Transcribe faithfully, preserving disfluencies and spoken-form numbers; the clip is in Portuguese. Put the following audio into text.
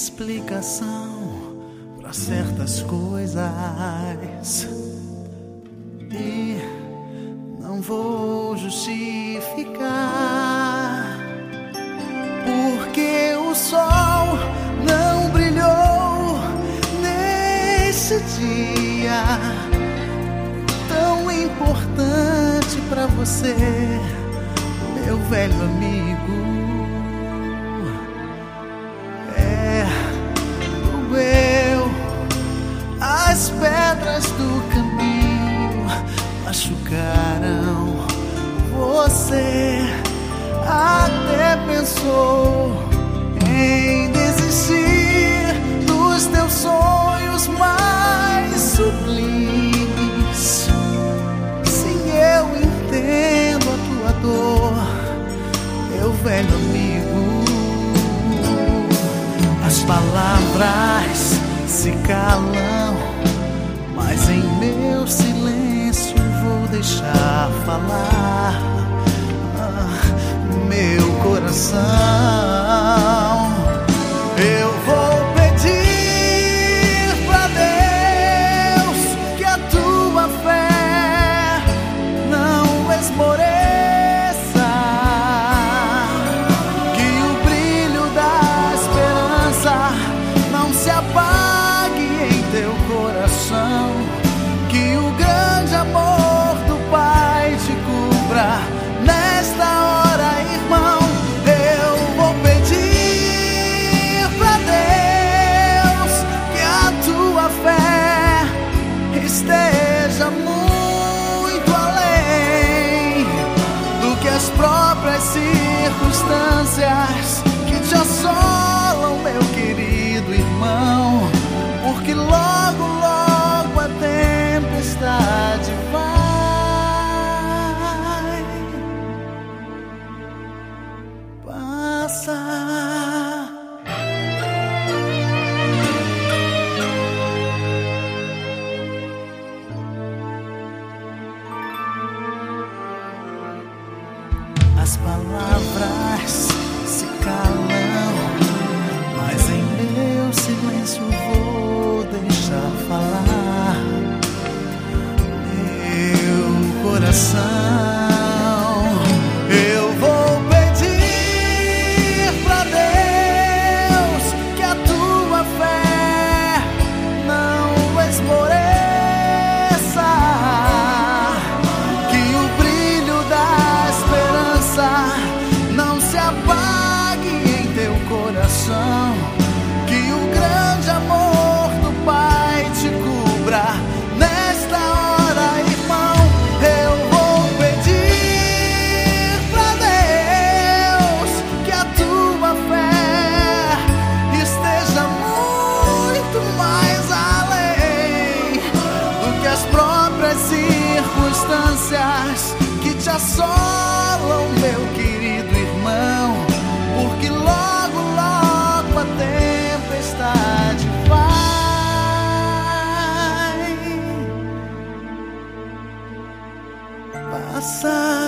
explicação para certas coisas e não vou justificar porque o sol não brilhou nesse dia tão importante para você, meu velho amigo. É, doeu, as pedras do caminho machucaram você, até pensou em desistir dos teus sonhos mais sublimes. Sim, eu entendo a tua dor, meu velho amigo. As palavras se calam, mas em meu silêncio vou deixar falar. Ah, meu coração, eu vou pedir pra Deus que a tua fé não esmoreça, que o brilho da esperança não se apague em teu coração, que o grande amor do Pai te cubra nesta hora, irmão. Eu vou pedir pra Deus que a tua fé esteja muito além do que as próprias circunstâncias que te assolam, meu querido irmão, porque logo, logo a tempestade vai passar. As palavras se calam, mas em meu silêncio vou deixar falar. Meu coração, eu vou pedir pra Deus que a tua fé não esmoreça, que o brilho da esperança não se apague em teu coração, que o grande amor do Pai te cubra nesta hora, irmão. Eu vou pedir pra Deus que a tua fé esteja muito mais além do que as próprias circunstâncias que te assolam, meu querido irmão, porque logo, logo a tempestade vai passar.